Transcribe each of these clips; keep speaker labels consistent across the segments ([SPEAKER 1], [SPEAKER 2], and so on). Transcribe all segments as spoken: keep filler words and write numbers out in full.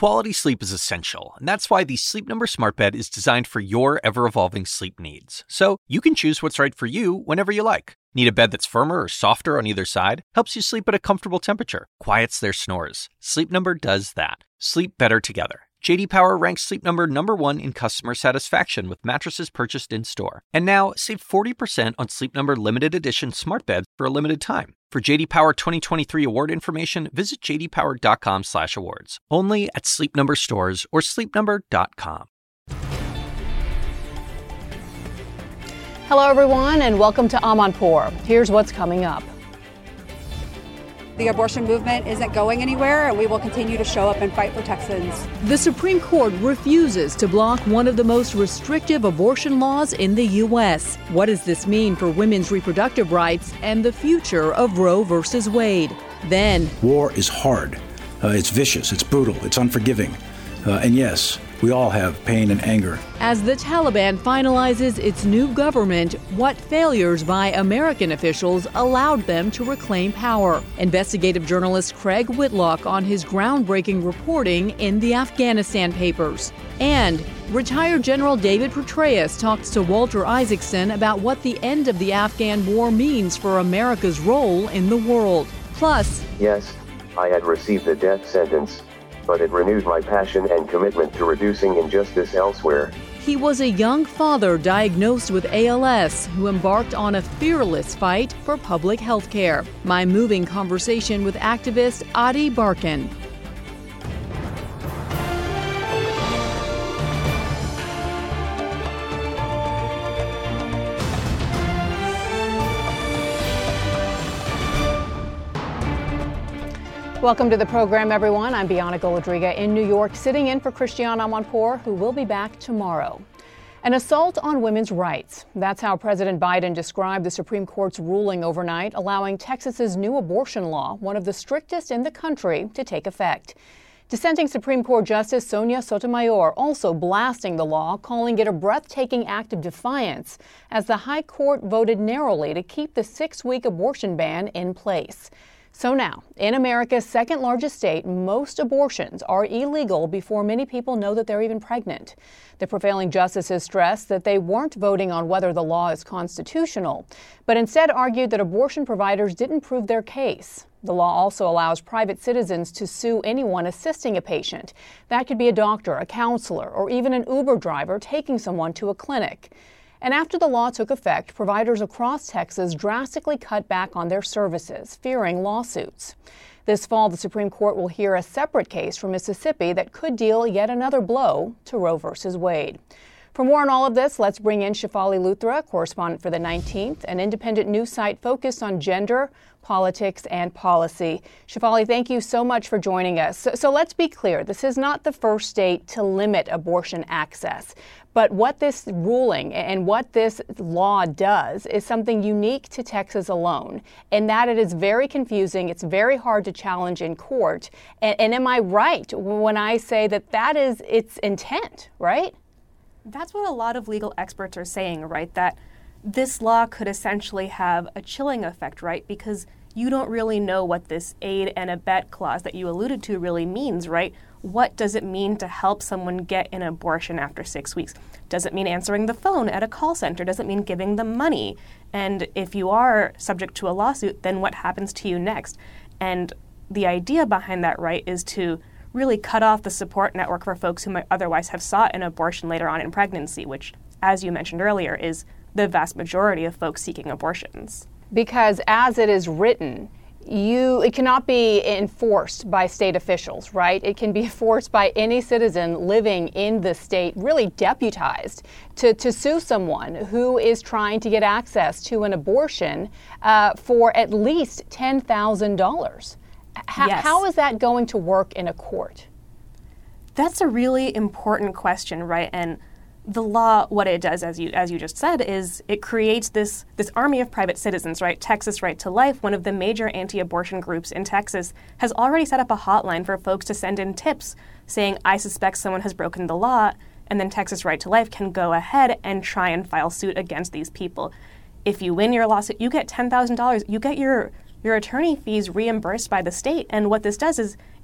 [SPEAKER 1] Quality sleep is essential, and that's why the Sleep Number Smart Bed is designed for your ever-evolving sleep needs. So you can choose what's right for you whenever you like. Need a bed that's firmer or softer on either side? Helps you sleep at a comfortable temperature. Quiets their snores. Sleep Number does that. Sleep better together. J D Power ranks Sleep Number number one in customer satisfaction with mattresses purchased in-store. And now, save forty percent on Sleep Number limited edition smart beds for a limited time. For J D Power twenty twenty-three award information, visit j d power dot com slash awards. Only at Sleep Number stores or sleep number dot com.
[SPEAKER 2] Hello, everyone, and welcome to Amanpour. Here's what's coming up.
[SPEAKER 3] The abortion movement isn't going anywhere, and we will continue to show up and fight for Texans.
[SPEAKER 4] The Supreme Court refuses to block one of the most restrictive abortion laws in the U S. What does this mean for women's reproductive rights and the future of Roe versus Wade? Then,
[SPEAKER 5] war is hard. Uh, it's vicious. It's brutal. It's unforgiving. Uh, and yes, we all have pain and anger.
[SPEAKER 4] As the Taliban finalizes its new government, what failures by American officials allowed them to reclaim power? Investigative journalist Craig Whitlock on his groundbreaking reporting in the Afghanistan Papers. And retired General David Petraeus talks to Walter Isaacson about what the end of the Afghan war means for America's role in the world. Plus,
[SPEAKER 6] yes, I had received the death sentence, but it renewed my passion and commitment to reducing injustice elsewhere.
[SPEAKER 4] He was a young father diagnosed with A L S who embarked on a fearless fight for public health care. My moving conversation with activist Adi Barkan.
[SPEAKER 2] Welcome to the program, everyone. I'm Bianca Goladriga in New York, sitting in for Christiane Amanpour, who will be back tomorrow. An assault on women's rights. That's how President Biden described the Supreme Court's ruling overnight, allowing Texas's new abortion law, one of the strictest in the country, to take effect. Dissenting Supreme Court Justice Sonia Sotomayor also blasting the law, calling it a breathtaking act of defiance, as the High Court voted narrowly to keep the six-week abortion ban in place. So now, in America's second largest state, most abortions are illegal before many people know that they're even pregnant. The prevailing justices stressed that they weren't voting on whether the law is constitutional, but instead argued that abortion providers didn't prove their case. The law also allows private citizens to sue anyone assisting a patient. That could be a doctor, a counselor, or even an Uber driver taking someone to a clinic. And after the law took effect, providers across Texas drastically cut back on their services, fearing lawsuits. This fall, the Supreme Court will hear a separate case from Mississippi that could deal yet another blow to Roe versus Wade. For more on all of this, let's bring in Shefali Luthra, correspondent for the nineteenth, an independent news site focused on gender, politics, and policy. Shefali, thank you so much for joining us. So, so let's be clear, this is not the first state to limit abortion access. But what this ruling and what this law does is something unique to Texas alone, in that it is very confusing. It's very hard to challenge in court. And, and am I right when I say that that is its intent, right?
[SPEAKER 7] That's what a lot of legal experts are saying, right? That this law could essentially have a chilling effect, right? Because you don't really know what this aid and abet clause that you alluded to really means, right? What does it mean to help someone get an abortion after six weeks? Does it mean answering the phone at a call center? Does it mean giving them money? And if you are subject to a lawsuit, then what happens to you next? And the idea behind that, right, is to really cut off the support network for folks who might otherwise have sought an abortion later on in pregnancy, which, as you mentioned earlier, is the vast majority of folks seeking abortions.
[SPEAKER 2] Because as it is written, you it cannot be enforced by state officials, right? It can be enforced by any citizen living in the state, really deputized to, to sue someone who is trying to get access to an abortion uh, for at least ten thousand dollars. H-
[SPEAKER 7] yes.
[SPEAKER 2] How is that going to work in a court?
[SPEAKER 7] That's a really important question, right? And the law, what it does, as you as you just said, is it creates this this army of private citizens, right? Texas Right to Life, one of the major anti-abortion groups in Texas, has already set up a hotline for folks to send in tips saying, I suspect someone has broken the law, and then Texas Right to Life can go ahead and try and file suit against these people. If you win your lawsuit, you get ten thousand dollars. You get your your attorney fees reimbursed by the state, and what this does is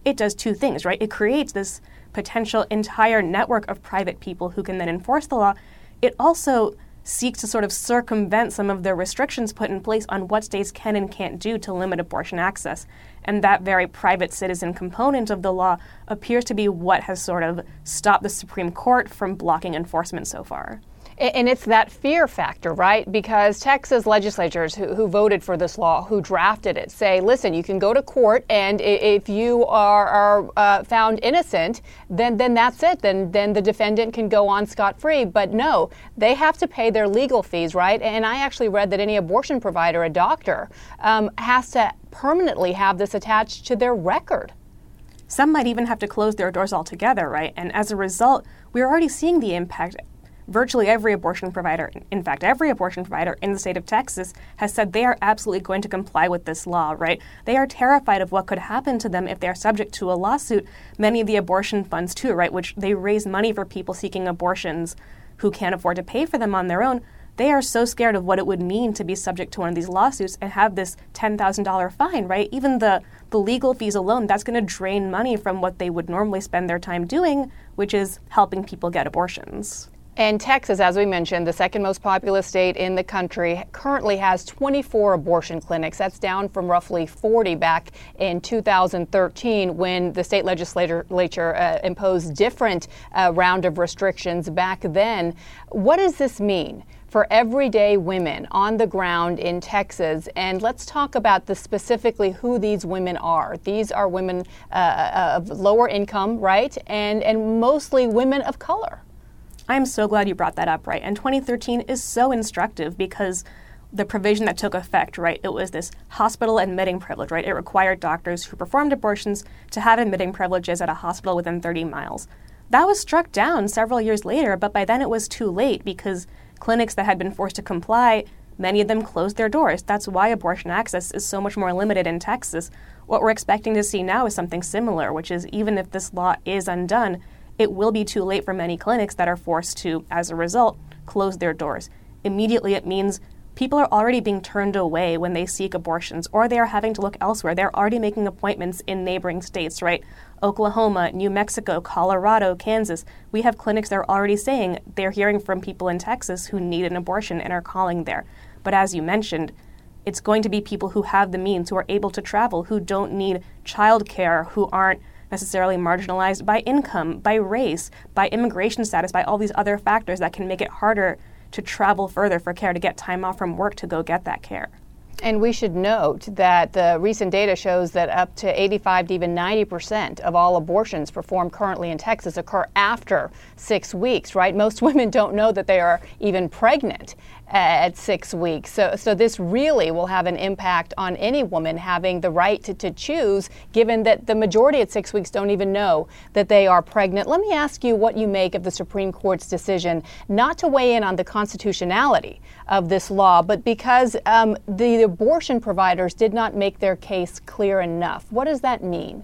[SPEAKER 7] it does two things, right? It creates this potential entire network of private people who can then enforce the law. It also seeks to sort of circumvent some of the restrictions put in place on what states can and can't do to limit abortion access. And that very private citizen component of the law appears to be what has sort of stopped the Supreme Court from blocking enforcement so far.
[SPEAKER 2] And it's that fear factor, right? Because Texas legislators who, who voted for this law, who drafted it, say, listen, you can go to court, and if you are, are uh, found innocent, then then that's it. Then then the defendant can go on scot-free. But no, they have to pay their legal fees, right? And I actually read that any abortion provider, a doctor, um, has to permanently have this attached to their record.
[SPEAKER 7] Some might even have to close their doors altogether, right? And as a result, we're already seeing the impact. Virtually every abortion provider, in fact, every abortion provider in the state of Texas has said they are absolutely going to comply with this law, right? They are terrified of what could happen to them if they are subject to a lawsuit. Many of the abortion funds, too, right, which they raise money for people seeking abortions who can't afford to pay for them on their own. They are so scared of what it would mean to be subject to one of these lawsuits and have this ten thousand dollars fine, right? Even the, the legal fees alone, that's going to drain money from what they would normally spend their time doing, which is helping people get abortions.
[SPEAKER 2] And Texas, as we mentioned, the second most populous state in the country, currently has twenty-four abortion clinics. That's down from roughly forty back in two thousand thirteen when the state legislature uh, imposed different uh, round of restrictions back then. What does this mean for everyday women on the ground in Texas? And let's talk about the specifically who these women are. These are women uh, of lower income, right? And, and mostly women of color.
[SPEAKER 7] I'm so glad you brought that up, right? And twenty thirteen is so instructive because the provision that took effect, right, it was this hospital admitting privilege, right? It required doctors who performed abortions to have admitting privileges at a hospital within thirty miles. That was struck down several years later, but by then it was too late because clinics that had been forced to comply, many of them closed their doors. That's why abortion access is so much more limited in Texas. What we're expecting to see now is something similar, which is even if this law is undone, it will be too late for many clinics that are forced to, as a result, close their doors. Immediately, it means people are already being turned away when they seek abortions, or they are having to look elsewhere. They're already making appointments in neighboring states, right? Oklahoma, New Mexico, Colorado, Kansas. We have clinics that are already saying they're hearing from people in Texas who need an abortion and are calling there. But as you mentioned, it's going to be people who have the means, who are able to travel, who don't need childcare, who aren't necessarily marginalized by income, by race, by immigration status, by all these other factors that can make it harder to travel further for care, to get time off from work to go get that care.
[SPEAKER 2] And we should note that the recent data shows that up to eighty-five to even ninety percent of all abortions performed currently in Texas occur after six weeks, right? Most women don't know that they are even pregnant at six weeks. So so this really will have an impact on any woman having the right to, to choose, given that the majority at six weeks don't even know that they are pregnant. Let me ask you what you make of the Supreme Court's decision not to weigh in on the constitutionality of this law, but because um, the abortion providers did not make their case clear enough. What does that mean?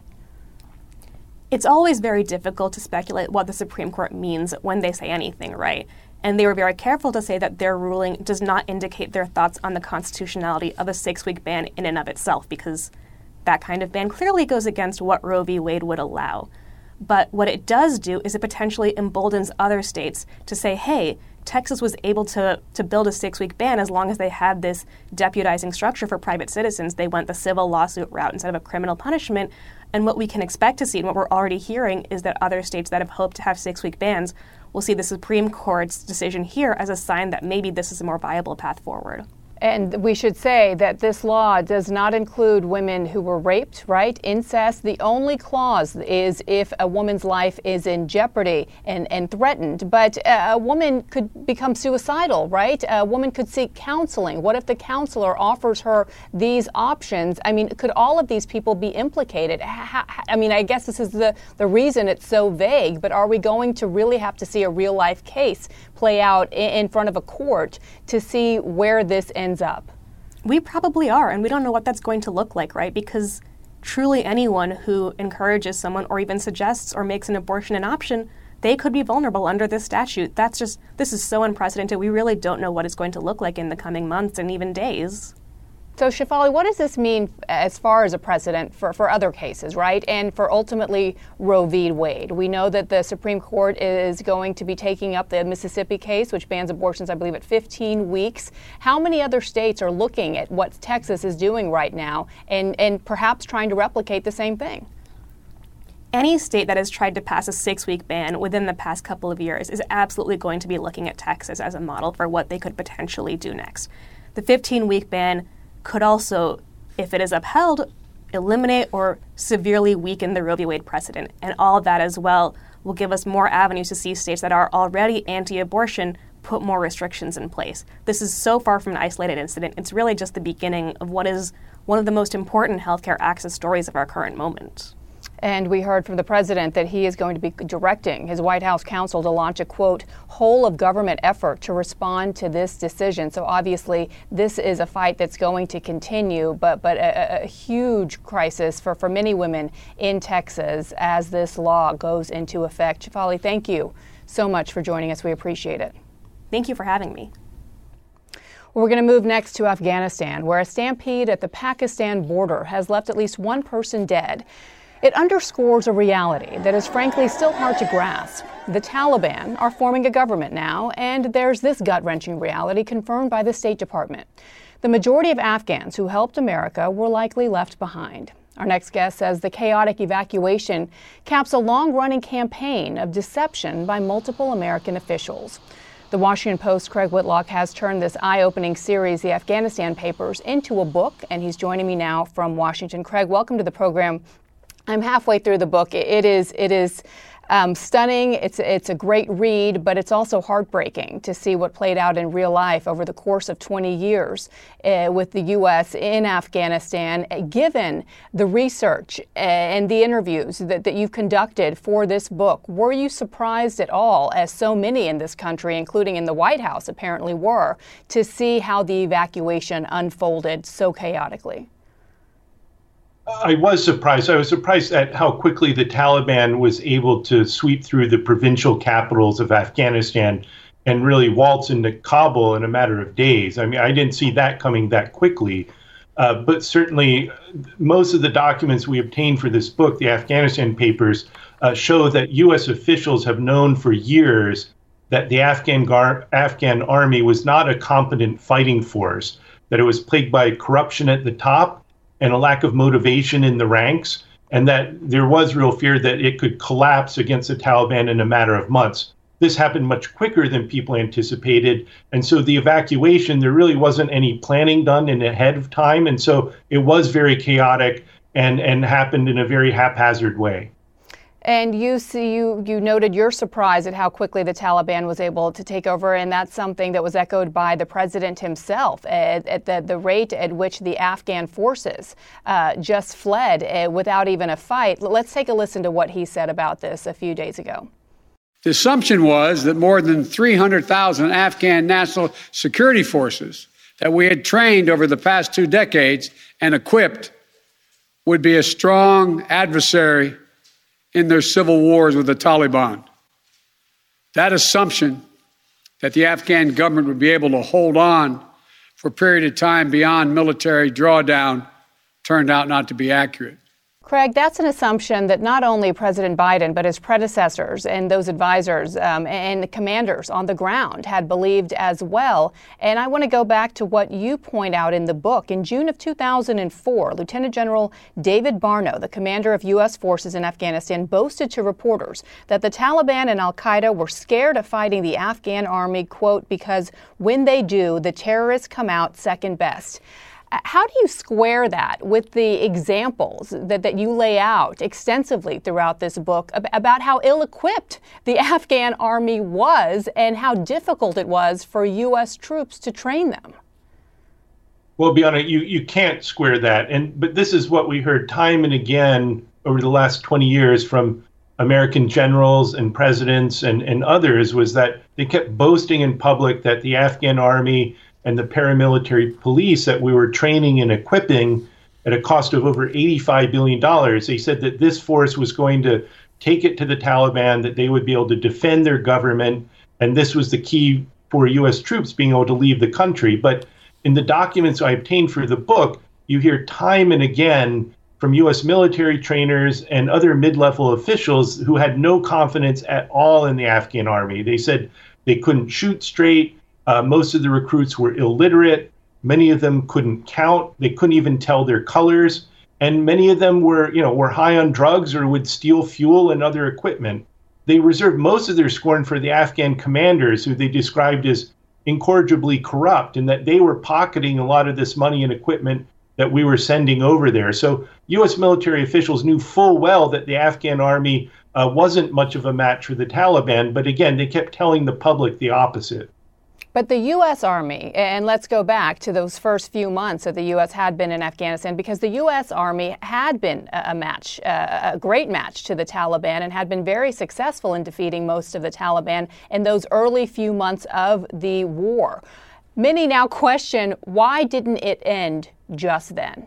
[SPEAKER 7] It's always very difficult to speculate what the Supreme Court means when they say anything, right? And they were very careful to say that their ruling does not indicate their thoughts on the constitutionality of a six-week ban in and of itself, because that kind of ban clearly goes against what Roe v. Wade would allow. But what it does do is it potentially emboldens other states to say, hey, Texas was able to, to build a six-week ban as long as they had this deputizing structure for private citizens. They went the civil lawsuit route instead of a criminal punishment. And what we can expect to see, and what we're already hearing, is that other states that have hoped to have six-week bans will see the Supreme Court's decision here as a sign that maybe this is a more viable path forward.
[SPEAKER 2] And we should say that this law does not include women who were raped, right? Incest. The only clause is if a woman's life is in jeopardy and, and threatened. But a woman could become suicidal, right? A woman could seek counseling. What if the counselor offers her these options? I mean, could all of these people be implicated? I mean, I guess this is the, the reason it's so vague, but are we going to really have to see a real life case play out in front of a court to see where this ends up?
[SPEAKER 7] We probably are, and we don't know what that's going to look like, right? Because truly anyone who encourages someone or even suggests or makes an abortion an option, they could be vulnerable under this statute. That's just, this is so unprecedented. We really don't know what it's going to look like in the coming months and even days.
[SPEAKER 2] So, Shefali, what does this mean as far as a precedent for, for other cases, right? And for ultimately Roe v. Wade? We know that the Supreme Court is going to be taking up the Mississippi case, which bans abortions, I believe, at fifteen weeks. How many other states are looking at what Texas is doing right now and, and perhaps trying to replicate the same thing?
[SPEAKER 7] Any state that has tried to pass a six-week ban within the past couple of years is absolutely going to be looking at Texas as a model for what they could potentially do next. The fifteen-week ban could also, if it is upheld, eliminate or severely weaken the Roe v. Wade precedent. And all of that as well will give us more avenues to see states that are already anti-abortion put more restrictions in place. This is so far from an isolated incident. It's really just the beginning of what is one of the most important healthcare access stories of our current moment.
[SPEAKER 2] And we heard from the president that he is going to be directing his White House counsel to launch a, quote, whole of government effort to respond to this decision. So obviously this is a fight that's going to continue, but but a, a huge crisis for, for many women in Texas as this law goes into effect. Shefali, thank you so much for joining us. We appreciate it.
[SPEAKER 7] Thank you for having me.
[SPEAKER 2] We're going to move next to Afghanistan, where a stampede at the Pakistan border has left at least one person dead. It underscores a reality that is frankly still hard to grasp. The Taliban are forming a government now, and there's this gut-wrenching reality confirmed by the State Department. The majority of Afghans who helped America were likely left behind. Our next guest says the chaotic evacuation caps a long-running campaign of deception by multiple American officials. The Washington Post's Craig Whitlock has turned this eye-opening series, The Afghanistan Papers, into a book, and he's joining me now from Washington. Craig, welcome to the program. I'm halfway through the book. It is it is um, stunning. It's it's a great read, but it's also heartbreaking to see what played out in real life over the course of twenty years uh, with the U S in Afghanistan. Uh, given the research and the interviews that, that you've conducted for this book, were you surprised at all, as so many in this country, including in the White House apparently were, to see how the evacuation unfolded so chaotically?
[SPEAKER 8] I was surprised. I was surprised at how quickly the Taliban was able to sweep through the provincial capitals of Afghanistan and really waltz into Kabul in a matter of days. I mean, I didn't see that coming that quickly. Uh, but certainly, most of the documents we obtained for this book, the Afghanistan Papers, uh, show that U S officials have known for years that the Afghan gar- Afghan army was not a competent fighting force, that it was plagued by corruption at the top and a lack of motivation in the ranks, and that there was real fear that it could collapse against the Taliban in a matter of months. This happened much quicker than people anticipated, and so the evacuation, there really wasn't any planning done in ahead of time, and so it was very chaotic and, and happened in a very haphazard way.
[SPEAKER 2] And you see, you, you noted your surprise at how quickly the Taliban was able to take over, and that's something that was echoed by the president himself at, at the, the rate at which the Afghan forces uh, just fled uh, without even a fight. Let's take a listen to what he said about this a few days ago.
[SPEAKER 9] The assumption was that more than three hundred thousand Afghan national security forces that we had trained over the past two decades and equipped would be a strong adversary in their civil wars with the Taliban. That assumption that the Afghan government would be able to hold on for a period of time beyond military drawdown turned out not to be accurate.
[SPEAKER 2] Craig, that's an assumption that not only President Biden, but his predecessors and those advisors um, and commanders on the ground had believed as well. And I want to go back to what you point out in the book. In June of two thousand four, Lieutenant General David Barno, the commander of U S forces in Afghanistan, boasted to reporters that the Taliban and al-Qaeda were scared of fighting the Afghan army, quote, because when they do, the terrorists come out second best. How do you square that with the examples that, that you lay out extensively throughout this book about how ill-equipped the Afghan army was and how difficult it was for U S troops to train them?
[SPEAKER 8] Well, Bianna, you, you can't square that. And but this is what we heard time and again over the last twenty years from American generals and presidents and, and others, was that they kept boasting in public that the Afghan army and the paramilitary police that we were training and equipping at a cost of over eighty-five billion dollars. They said that this force was going to take it to the Taliban, that they would be able to defend their government, and this was the key for U S troops being able to leave the country. But in the documents I obtained for the book, you hear time and again from U S military trainers and other mid-level officials who had no confidence at all in the Afghan army. They said they couldn't shoot straight. Uh, most of the recruits were illiterate. Many of them couldn't count. They couldn't even tell their colors. And many of them were, you know, were high on drugs or would steal fuel and other equipment. They reserved most of their scorn for the Afghan commanders, who they described as incorrigibly corrupt, and that they were pocketing a lot of this money and equipment that we were sending over there. So U S military officials knew full well that the Afghan army uh, wasn't much of a match for the Taliban. But again, they kept telling the public the opposite.
[SPEAKER 2] But the U S Army, and let's go back to those first few months that the U S had been in Afghanistan, because the U S Army had been a match, a great match to the Taliban, and had been very successful in defeating most of the Taliban in those early few months of the war. Many now question, why didn't it end just then?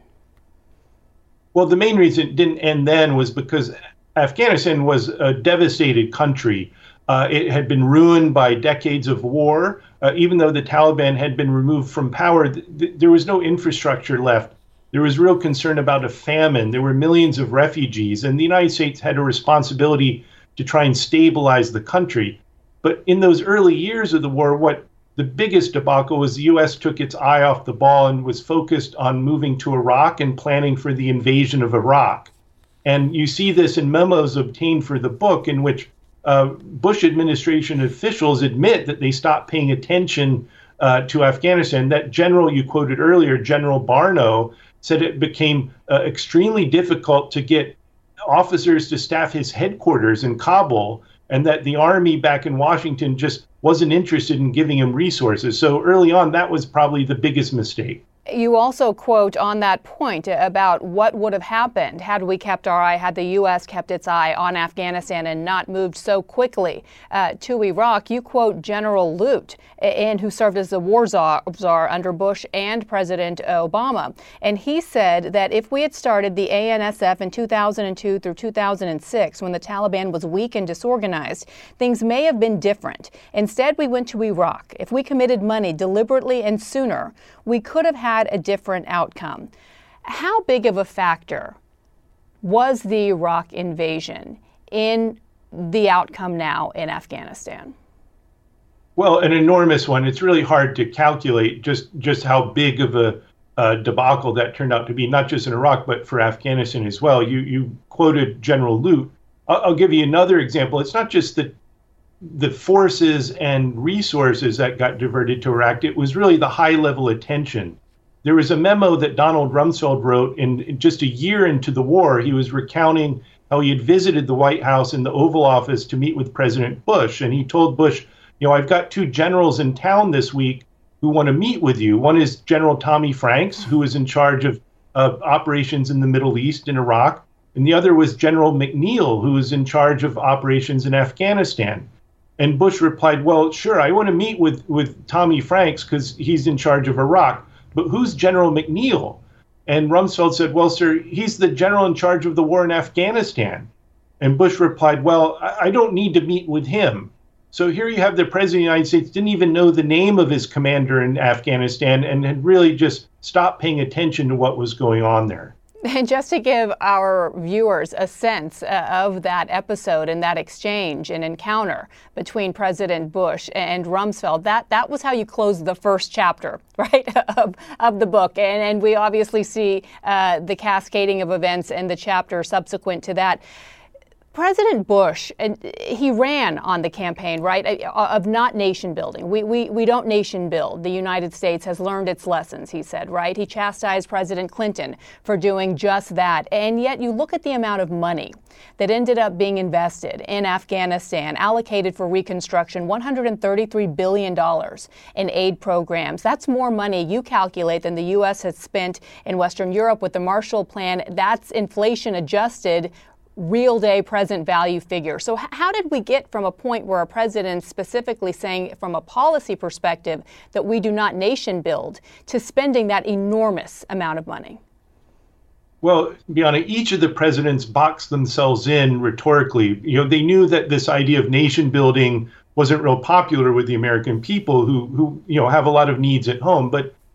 [SPEAKER 8] Well, the main reason it didn't end then was because Afghanistan was a devastated country. Uh, it had been ruined by decades of war. Uh, even though the Taliban had been removed from power, th- th- there was no infrastructure left. There was real concern about a famine. There were millions of refugees, and the United States had a responsibility to try and stabilize the country. But in those early years of the war, what the biggest debacle was the U S took its eye off the ball and was focused on moving to Iraq and planning for the invasion of Iraq. And you see this in memos obtained for the book, in which Uh, Bush administration officials admit that they stopped paying attention uh, to Afghanistan. That general you quoted earlier, General Barno, said it became uh, extremely difficult to get officers to staff his headquarters in Kabul, and that the army back in Washington just wasn't interested in giving him resources. So early on, that was probably the biggest mistake.
[SPEAKER 2] You also quote on that point about what would have happened had we kept our eye, had the U S kept its eye on Afghanistan and not moved so quickly uh, to Iraq. You quote General Lute, and who served as the war czar, czar under Bush and President Obama. And he said that if we had started the A N S F in two thousand two through two thousand six, when the Taliban was weak and disorganized, things may have been different. Instead, we went to Iraq. If we committed money deliberately and sooner, we could have had a different outcome. How big of a factor was the Iraq invasion in the outcome now in Afghanistan?
[SPEAKER 8] Well, an enormous one. It's really hard to calculate just, just how big of a uh, debacle that turned out to be, not just in Iraq, but for Afghanistan as well. You you quoted General Lute. I'll, I'll give you another example. It's not just the the forces and resources that got diverted to Iraq. It was really the high-level attention. There was a memo that Donald Rumsfeld wrote in just a year into the war. He was recounting how he had visited the White House and the Oval Office to meet with President Bush. And he told Bush, you know, I've got two generals in town this week who want to meet with you. One is General Tommy Franks, who is in charge of uh, operations in the Middle East and Iraq. And the other was General McNeil, who is in charge of operations in Afghanistan. And Bush replied, well, sure, I want to meet with, with Tommy Franks because he's in charge of Iraq. But who's General McNeil? And Rumsfeld said, well, sir, he's the general in charge of the war in Afghanistan. And Bush replied, well, I don't need to meet with him. So here you have the president of the United States didn't even know the name of his commander in Afghanistan and had really just stopped paying attention to what was going on there.
[SPEAKER 2] And just to give our viewers a sense uh, of that episode and that exchange and encounter between President Bush and Rumsfeld, that, that was how you closed the first chapter, right, of, of the book. And, and we obviously see uh, the cascading of events in the chapter subsequent to that. President Bush, he ran on the campaign, right, of not nation building. We, we, we don't nation build. The United States has learned its lessons, he said, right? He chastised President Clinton for doing just that. And yet you look at the amount of money that ended up being invested in Afghanistan, allocated for reconstruction, one hundred thirty-three billion dollars in aid programs. That's more money, you calculate, than the U S has spent in Western Europe with the Marshall Plan. That's inflation adjusted, real day present value figure. So h- how did we get from a point where a president specifically saying from a policy perspective that we do not nation build to spending that enormous amount of money?
[SPEAKER 8] Well, Bianna, each of the presidents boxed themselves in rhetorically. You know, they knew that this idea of nation building wasn't real popular with the American people who, who, you know, have a lot of needs at home. But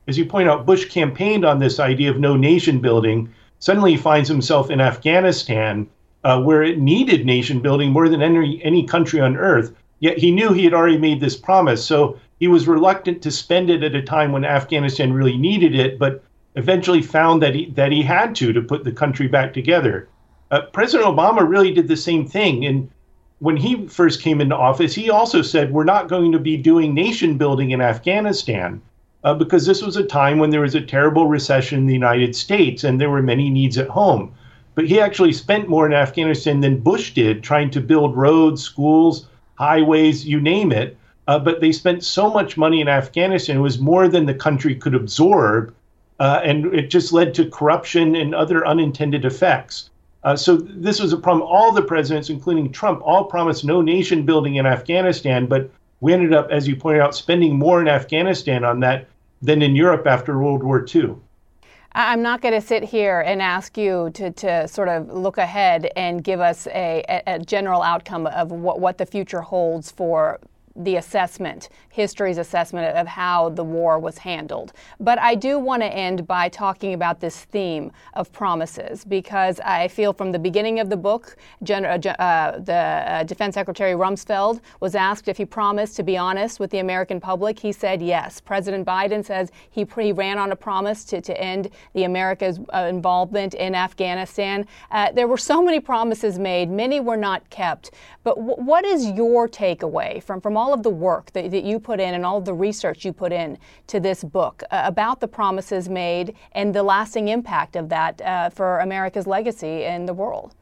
[SPEAKER 8] as you point out, Bush campaigned on this idea of no nation building. Suddenly he finds himself in Afghanistan, uh, where it needed nation building more than any, any country on earth. Yet he knew he had already made this promise. So he was reluctant to spend it at a time when Afghanistan really needed it, but eventually found that he, that he had to, to put the country back together. Uh, President Obama really did the same thing. And when he first came into office, he also said, we're not going to be doing nation building in Afghanistan. Uh, because this was a time when there was a terrible recession in the United States and there were many needs at home. But he actually spent more in Afghanistan than Bush did, trying to build roads, schools, highways, you name it. Uh, but they spent so much money in Afghanistan, it was more than the country could absorb. Uh, and it just led to corruption and other unintended effects. Uh, so this was a problem. All the presidents, including Trump, all promised no nation building in Afghanistan. But we ended up, as you pointed out, spending more in Afghanistan on that than in Europe after World War Two.
[SPEAKER 2] I'm not going to sit here and ask you to, to sort of look ahead and give us a, a general outcome of what, what the future holds for the assessment, history's assessment of how the war was handled. But I do want to end by talking about this theme of promises, because I feel from the beginning of the book, Gen- uh, the uh, Defense Secretary Rumsfeld was asked if he promised to be honest with the American public. He said yes. President Biden says he, he ran on a promise to, to end the America's uh, involvement in Afghanistan. Uh, there were so many promises made. Many were not kept. But w- what is your takeaway from, from all of the work that, that you put in and all of the research you put in to this book uh, about the promises made and the lasting impact of that uh, for America's legacy in the world?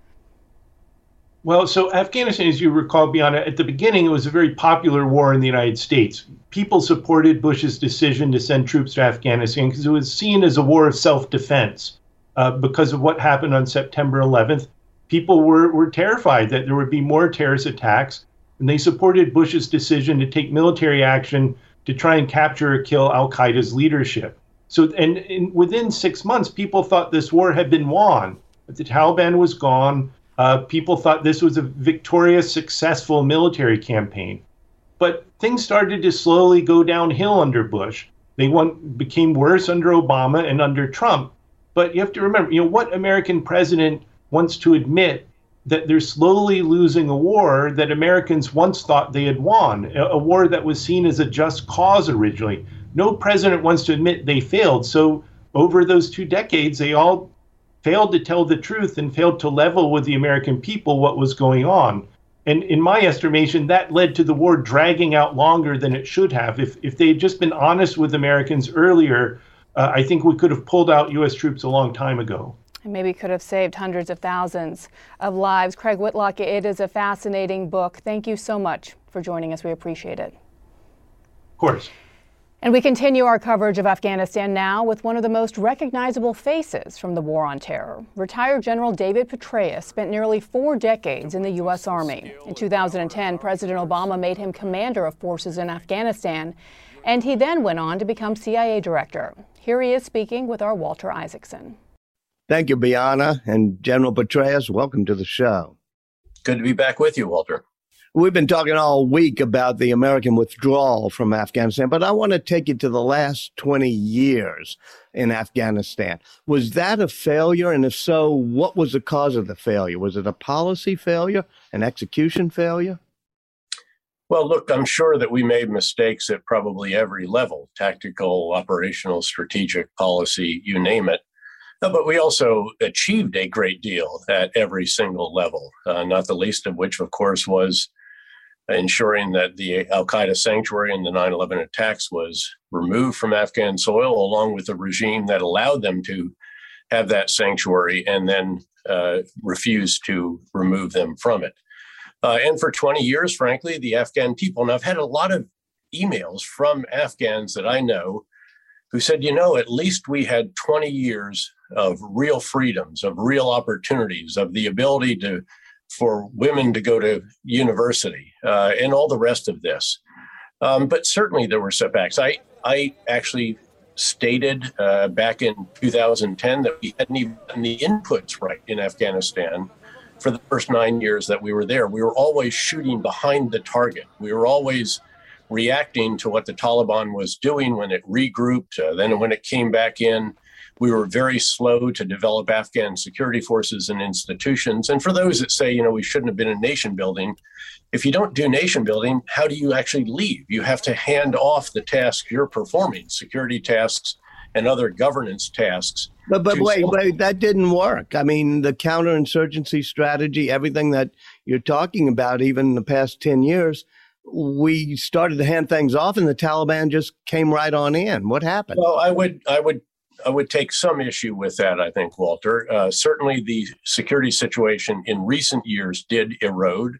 [SPEAKER 8] Well, so Afghanistan, as you recall, Bianna, at the beginning, it was a very popular war in the United States. People supported Bush's decision to send troops to Afghanistan because it was seen as a war of self-defense uh, because of what happened on September eleventh. People were, were terrified that there would be more terrorist attacks, and they supported Bush's decision to take military action to try and capture or kill al-Qaeda's leadership. So, and, and within six months, people thought this war had been won. That the Taliban was gone. Uh, people thought this was a victorious, successful military campaign. But things started to slowly go downhill under Bush. They went, became worse under Obama and under Trump. But you have to remember, you know, what American president wants to admit that they're slowly losing a war that Americans once thought they had won, a, a war that was seen as a just cause originally. No president wants to admit they failed. So over those two decades, they all failed to tell the truth and failed to level with the American people what was going on. And in my estimation, that led to the war dragging out longer than it should have. If, if they had just been honest with Americans earlier, uh, I think we could have pulled out U S troops a long time ago.
[SPEAKER 2] And maybe could have saved hundreds of thousands of lives. Craig Whitlock, it is a fascinating book. Thank you so much for joining us. We appreciate it.
[SPEAKER 8] Of course.
[SPEAKER 2] And we continue our coverage of Afghanistan now with one of the most recognizable faces from the War on Terror. Retired General David Petraeus spent nearly four decades in the U S Army. In two thousand ten, President Obama made him commander of forces in Afghanistan, and he then went on to become C I A director. Here he is speaking with our Walter Isaacson.
[SPEAKER 10] Thank you, Bianna. And General Petraeus, welcome to the show.
[SPEAKER 11] Good to be back with you, Walter.
[SPEAKER 10] We've been talking all week about the American withdrawal from Afghanistan, but I want to take you to the last twenty years in Afghanistan. Was that a failure? And if so, what was the cause of the failure? Was it a policy failure, an execution failure?
[SPEAKER 11] Well, look, I'm sure that we made mistakes at probably every level, tactical, operational, strategic, policy, you name it. But we also achieved a great deal at every single level, uh, not the least of which, of course, was ensuring that the al-Qaeda sanctuary and the nine eleven attacks was removed from Afghan soil, along with a regime that allowed them to have that sanctuary and then uh, refused to remove them from it. Uh, and for twenty years, frankly, the Afghan people, and I've had a lot of emails from Afghans that I know who said, you know, at least we had twenty years of real freedoms, of real opportunities, of the ability to for women to go to university uh, and all the rest of this. Um, but certainly there were setbacks. I, I actually stated uh, back in two thousand ten that we hadn't even gotten the inputs right in Afghanistan for the first nine years that we were there. We were always shooting behind the target. We were always reacting to what the Taliban was doing when it regrouped. Uh, then when it came back in, we were very slow to develop Afghan security forces and institutions. And for those that say, you know, we shouldn't have been in nation building, if you don't do nation building, how do you actually leave? You have to hand off the tasks you're performing, security tasks and other governance tasks.
[SPEAKER 10] But but wait, wait, that didn't work. I mean, the counterinsurgency strategy, everything that you're talking about, even in the past ten years, we started to hand things off and the Taliban just came right on in. What happened?
[SPEAKER 11] Well, I would, I would, I would take some issue with that, I think, Walter. Uh, certainly the security situation in recent years did erode.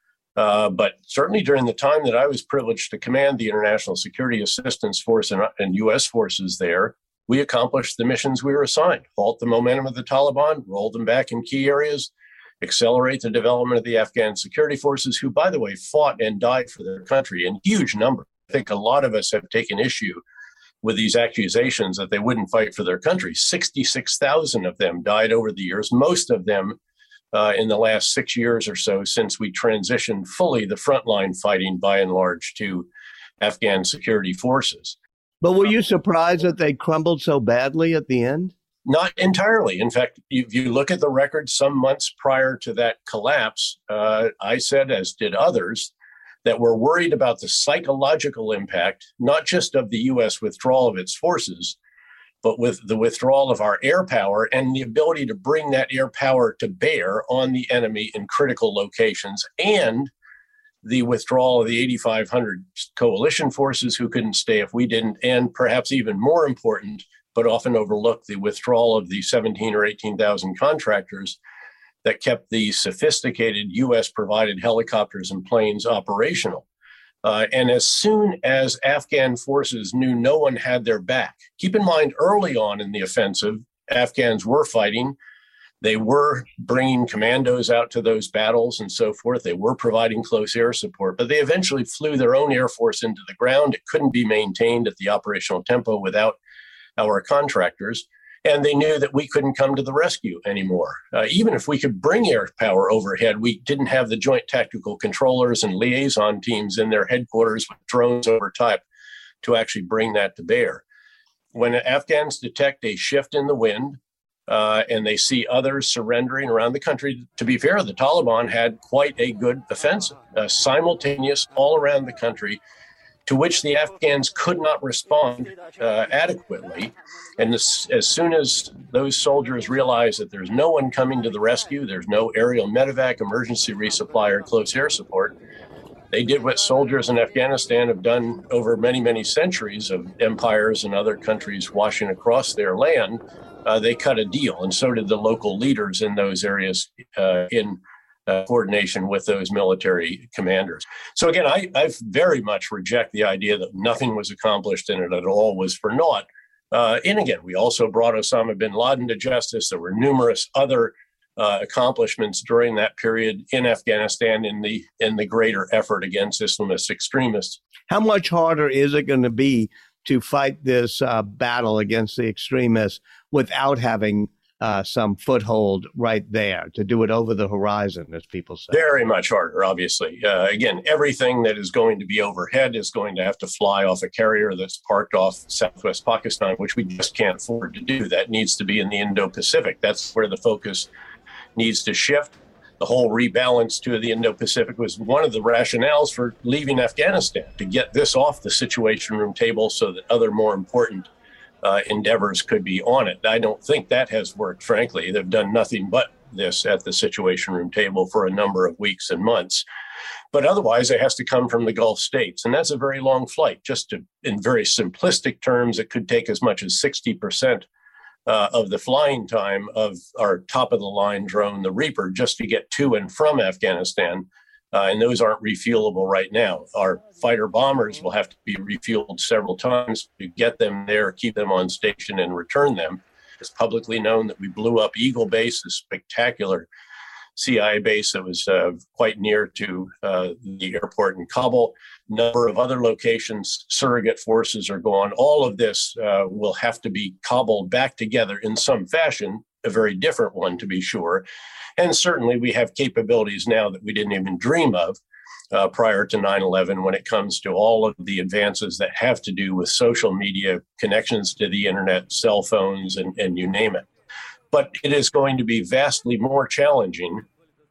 [SPEAKER 11] Uh, but certainly during the time that I was privileged to command the International Security Assistance Force and, and U S forces there, we accomplished the missions we were assigned: halt the momentum of the Taliban, roll them back in key areas, accelerate the development of the Afghan security forces, who, by the way, fought and died for their country in huge numbers. I think a lot of us have taken issue with these accusations that they wouldn't fight for their country. sixty-six thousand of them died over the years, most of them uh, in the last six years or so since we transitioned fully the frontline fighting, by and large, to Afghan security forces.
[SPEAKER 10] But were you surprised that they crumbled so badly at the end?
[SPEAKER 11] Not entirely. In fact, if you look at the record some months prior to that collapse, uh, I said, as did others, that we're worried about the psychological impact, not just of the U S withdrawal of its forces, but with the withdrawal of our air power and the ability to bring that air power to bear on the enemy in critical locations, and the withdrawal of the eighty-five hundred coalition forces who couldn't stay if we didn't, and perhaps even more important, but often overlooked, the withdrawal of the seventeen or eighteen thousand contractors that kept the sophisticated U S-provided helicopters and planes operational. Uh, and as soon as Afghan forces knew no one had their back, keep in mind, early on in the offensive, Afghans were fighting. They were bringing commandos out to those battles and so forth. They were providing close air support, but they eventually flew their own air force into the ground. It couldn't be maintained at the operational tempo without our contractors. And they knew that we couldn't come to the rescue anymore. Uh, even if we could bring air power overhead, we didn't have the joint tactical controllers and liaison teams in their headquarters with drones over type to actually bring that to bear. When Afghans detect a shift in the wind uh, and they see others surrendering around the country, to be fair, the Taliban had quite a good offensive, uh, simultaneous all around the country, to which the Afghans could not respond uh, adequately. And this, as soon as those soldiers realized that there's no one coming to the rescue, there's no aerial medevac, emergency resupply, or close air support, they did what soldiers in Afghanistan have done over many, many centuries of empires and other countries washing across their land. Uh, they cut a deal, and so did the local leaders in those areas uh, in Uh, coordination with those military commanders. So again, I, I very much reject the idea that nothing was accomplished and it at all was for naught. Uh, and again, we also brought Osama bin Laden to justice. There were numerous other uh, accomplishments during that period in Afghanistan in the in the greater effort against Islamist extremists.
[SPEAKER 10] How much harder is it going to be to fight this uh, battle against the extremists without having Uh, some foothold right there, to do it over the horizon, as people say?
[SPEAKER 11] Very much harder, obviously. Uh, again, everything that is going to be overhead is going to have to fly off a carrier that's parked off southwest Pakistan, which we just can't afford to do. That needs to be in the Indo-Pacific. That's where the focus needs to shift. The whole rebalance to the Indo-Pacific was one of the rationales for leaving Afghanistan, to get this off the Situation Room table so that other more important Uh, endeavors could be on it. I don't think that has worked, frankly. They've done nothing but this at the Situation Room table for a number of weeks and months. But otherwise, it has to come from the Gulf states. And that's a very long flight. Just to, in very simplistic terms, it could take as much as sixty percent uh, of the flying time of our top-of-the-line drone, the Reaper, just to get to and from Afghanistan. Uh, and those aren't refuelable right now. Our fighter bombers will have to be refueled several times to get them there, keep them on station, and return them. It's publicly known that we blew up Eagle Base, a spectacular C I A base that was uh, quite near to uh, the airport in Kabul. Number of other locations, surrogate forces are gone. All of this uh, will have to be cobbled back together in some fashion, a very different one, to be sure. And certainly we have capabilities now that we didn't even dream of uh, prior to nine eleven when it comes to all of the advances that have to do with social media, connections to the internet, cell phones, and, and you name it. But it is going to be vastly more challenging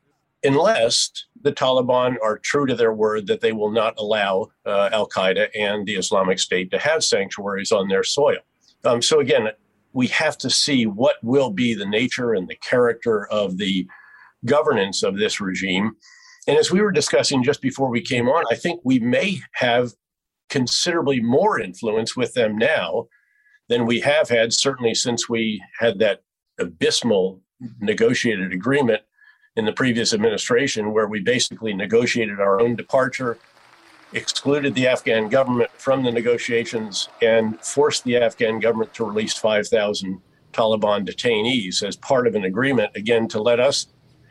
[SPEAKER 11] unless the Taliban are true to their word that they will not allow uh, Al-Qaeda and the Islamic State to have sanctuaries on their soil. Um, so again, we have to see what will be the nature and the character of the governance of this regime. And as we were discussing just before we came on, I think we may have considerably more influence with them now than we have had, certainly since we had that abysmal negotiated agreement in the previous administration, where we basically negotiated our own departure, excluded the Afghan government from the negotiations, and forced the Afghan government to release five thousand Taliban detainees as part of an agreement, again, to let us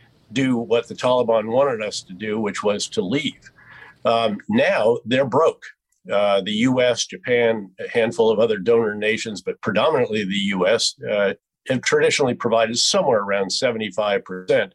[SPEAKER 11] do what the Taliban wanted us to do, which was to leave. Um, now they're broke. Uh, the U S, Japan, a handful of other donor nations, but predominantly the U S, uh, have traditionally provided somewhere around seventy-five percent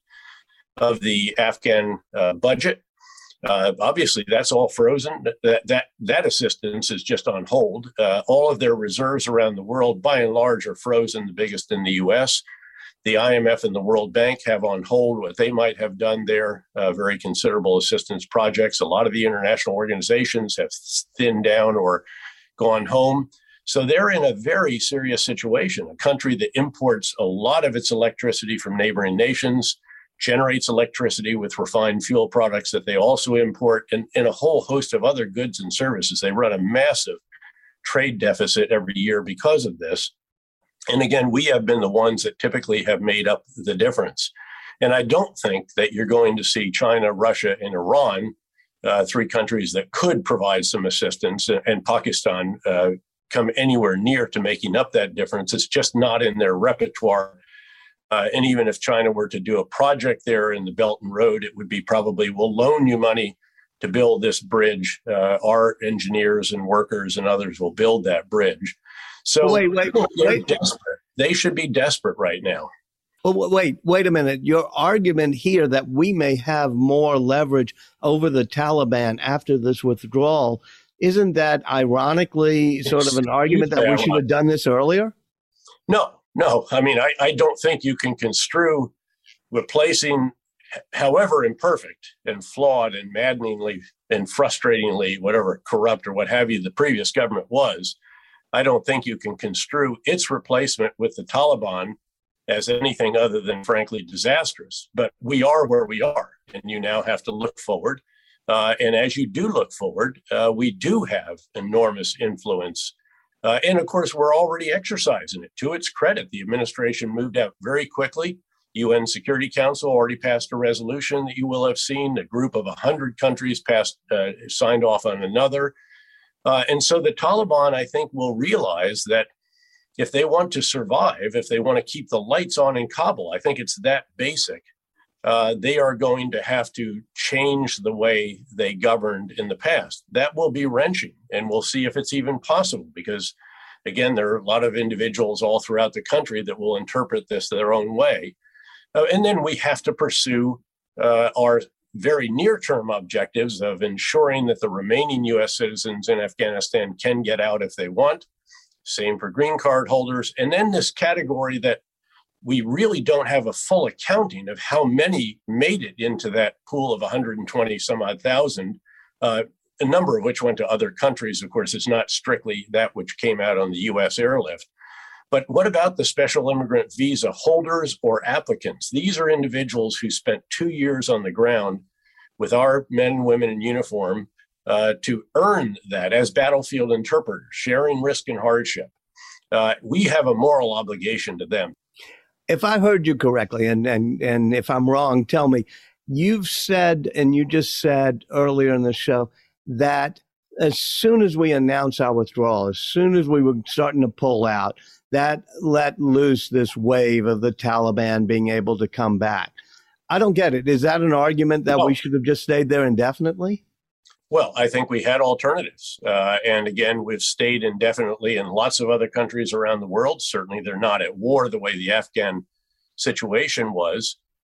[SPEAKER 11] of the Afghan uh, budget. Uh, obviously, that's all frozen. That that that assistance is just on hold. Uh, all of their reserves around the world, by and large, are frozen. The biggest in the U S. The I M F and the World Bank have on hold what they might have done there. Uh, very considerable assistance projects. A lot of the international organizations have thinned down or gone home. So they're in a very serious situation. A country that imports a lot of its electricity from neighboring nations, generates electricity with refined fuel products that they also import, and, and a whole host of other goods and services. They run a massive trade deficit every year because of this. And again, we have been the ones that typically have made up the difference. And I don't think that you're going to see China, Russia, and Iran, uh, three countries that could provide some assistance, and Pakistan uh, come anywhere near to making up that difference. It's just not in their repertoire. Uh, and even if China were to do a project there in the Belt and Road, it would be probably, we'll loan you money to build this bridge. Uh, our engineers and workers and others will build that bridge. So
[SPEAKER 10] wait, wait, wait.
[SPEAKER 11] Desperate. They should be desperate right now.
[SPEAKER 10] Well, wait, wait a minute. Your argument here that we may have more leverage over the Taliban after this withdrawal, isn't that ironically sort of an argument that we should have done this earlier?
[SPEAKER 11] No, no. I mean, I, I don't think you can construe replacing, however imperfect and flawed and maddeningly and frustratingly, whatever, corrupt or what have you, the previous government was. I don't think you can construe its replacement with the Taliban as anything other than, frankly, disastrous. But we are where we are, and you now have to look forward. Uh, and as you do look forward, uh, we do have enormous influence. Uh, and of course, we're already exercising it. To its credit, the administration moved out very quickly. U N Security Council already passed a resolution that you will have seen. A group of one hundred countries passed, uh, signed off on another. Uh, and so the Taliban, I think, will realize that if they want to survive, if they want to keep the lights on in Kabul, I think it's that basic. Uh, they are going to have to change the way they governed in the past. That will be wrenching, and we'll see if it's even possible because, again, there are a lot of individuals all throughout the country that will interpret this their own way. Uh, and then we have to pursue uh, our very near-term objectives of ensuring that the remaining U S citizens in Afghanistan can get out if they want. Same for green card holders. And then this category that we really don't have a full accounting of how many made it into that pool of one hundred twenty some odd thousand, uh, a number of which went to other countries. Of course, it's not strictly that which came out on the U S airlift. But what about the special immigrant visa holders or applicants? These are individuals who spent two years on the ground with our men and women in uniform uh, to earn that as battlefield interpreters, sharing risk and hardship. Uh, we have a moral obligation to them.
[SPEAKER 10] If I heard you correctly, and, and, and if I'm wrong, tell me, you've said, and you just said earlier in the show, that as soon as we announce our withdrawal, as soon as we were starting to pull out, that let loose this wave of the Taliban being able to come back. I don't get it. Is that an argument that well, we should have just stayed there indefinitely?
[SPEAKER 11] Well, I think we had alternatives. Uh, and again, we've stayed indefinitely in lots of other countries around the world. Certainly, they're not at war the way the Afghan situation was.